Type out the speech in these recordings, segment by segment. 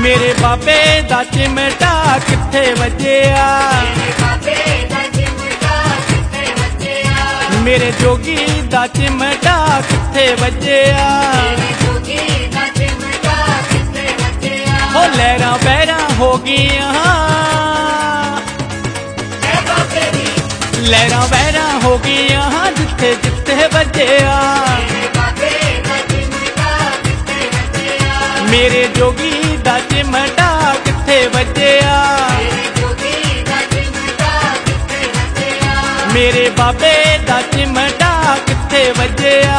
मेरे बाबे दा चिमटा किथे वज्जिया, मेरे जोगी दा चिमटा किथे वज्जिया। ओ लहरां बहरां हो गईयां, लहरां बहरां हो गईयां जिथे जिथे वज्जिया। मेरे जोगी दा चिमटा किथे वज्जिया, मेरे बाबे दा चिमटा किथे वज्जिया।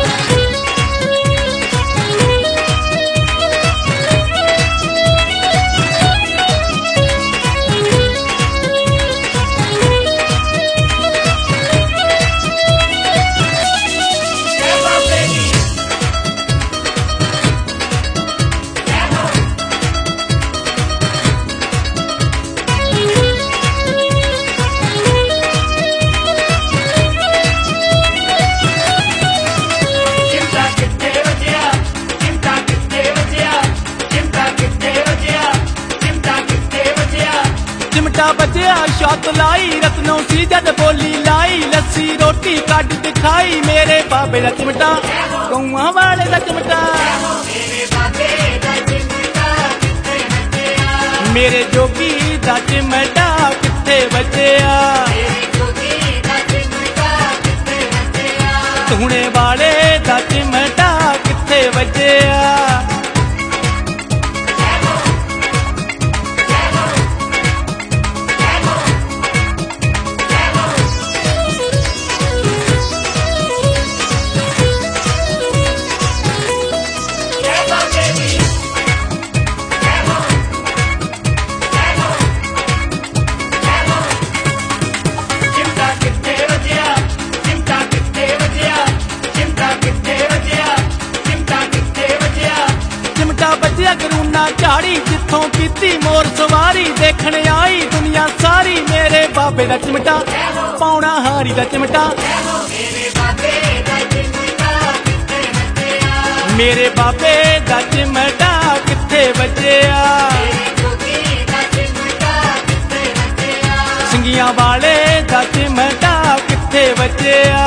चिमटा बजिया शौत लाई, रत्नों सी जद बोली लाई, लस्सी रोटी कट दिखाई। मेरे बाबे दा चिमटा गौआं वाले दा चिमटा, मेरे जोगी दा चिमटा किथे वज्जिया। धूने वाले दा चिमटा किथे वज्जिया। करूना झाड़ी जिथों कीती मोर सवारी, देखने आई दुनिया सारी। मेरे बाबे दा चिमटा पौना हारी दा चिमटा, मेरे बाबे दा चिमटा किथे वज्जिया। सिंगियां वाले दा चिमटा किथे वज्जिया।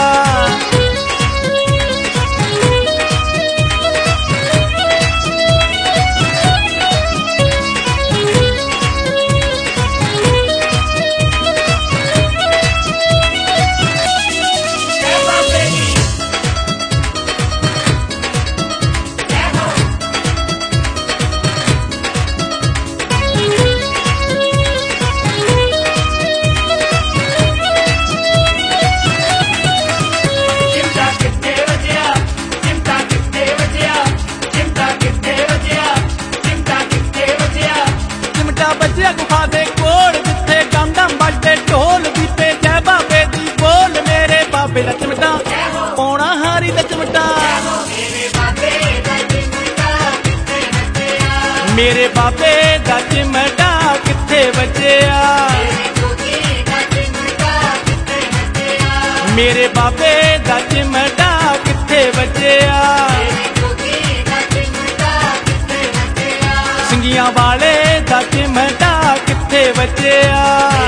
गुफा दे कोल जिथे गम बजदे ढोल, दीपे जय बाबे दी बोल। मेरे बाबे दा चिमटा पौना हारी दा चिमटा, मेरे बाबे दा चिमटा किथे वज्जिया। मेरे बाबे दा चिमटा किथे वज्जिया। सिंगियां वाले दा चिमटा किथे वज्जिया।